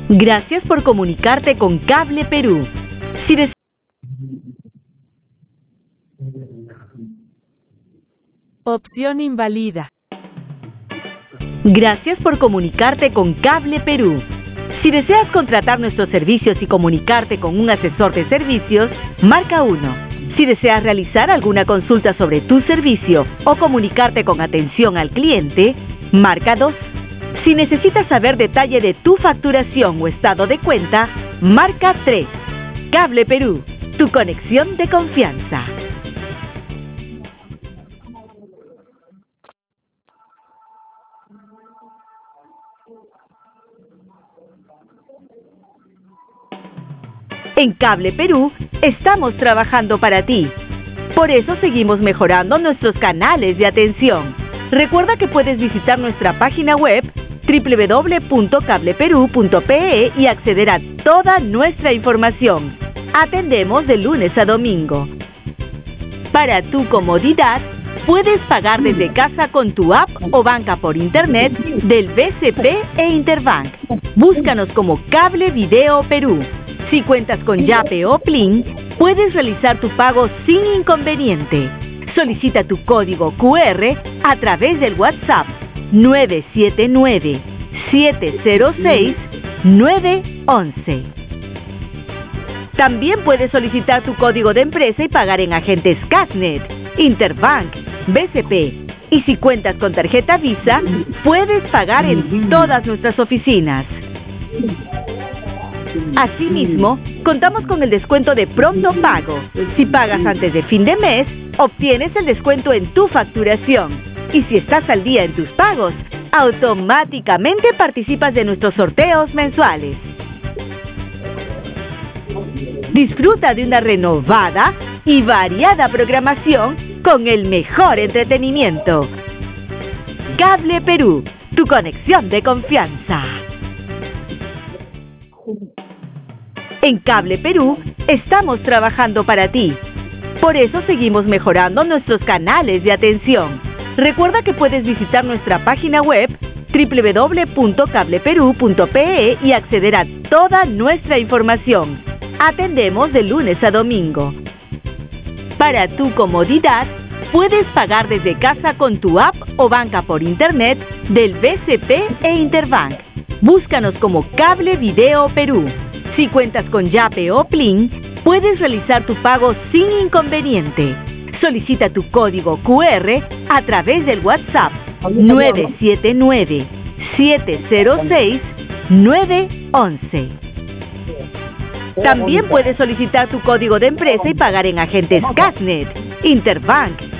Gracias por comunicarte con Cable Perú. Si deseas... Opción invalida. Gracias por comunicarte con Cable Perú. Si deseas contratar nuestros servicios y comunicarte con un asesor de servicios, marca 1. Si deseas realizar alguna consulta sobre tu servicio o comunicarte con atención al cliente, marca 2. Si necesitas saber detalle de tu facturación o estado de cuenta, marca 3. Cable Perú, tu conexión de confianza. En Cable Perú estamos trabajando para ti. Por eso seguimos mejorando nuestros canales de atención. Recuerda que puedes visitar nuestra página web www.cableperu.pe y acceder a toda nuestra información. Atendemos de lunes a domingo. Para tu comodidad, puedes pagar desde casa con tu app o banca por internet del BCP e Interbank. Búscanos como Cable Video Perú. Si cuentas con Yape o Plin, puedes realizar tu pago sin inconveniente. Solicita tu código QR a través del WhatsApp 979-706-911. También puedes solicitar tu código de empresa y pagar en agentes Casnet, Interbank, BCP. Y si cuentas con tarjeta Visa, puedes pagar en todas nuestras oficinas. Asimismo, contamos con el descuento de pronto pago. Si pagas antes de fin de mes, obtienes el descuento en tu facturación. Y si estás al día en tus pagos, automáticamente participas de nuestros sorteos mensuales. Disfruta de una renovada y variada programación con el mejor entretenimiento. Cable Perú, tu conexión de confianza. En Cable Perú estamos trabajando para ti. Por eso seguimos mejorando nuestros canales de atención. Recuerda que puedes visitar nuestra página web www.cableperu.pe y acceder a toda nuestra información. Atendemos de lunes a domingo. Para tu comodidad, puedes pagar desde casa con tu app o banca por internet del BCP e Interbank. Búscanos como Cable Video Perú. Si cuentas con Yape o Plin, puedes realizar tu pago sin inconveniente. Solicita tu código QR a través del WhatsApp 979-706-911. También puedes solicitar tu código de empresa y pagar en agentes Casnet, Interbank,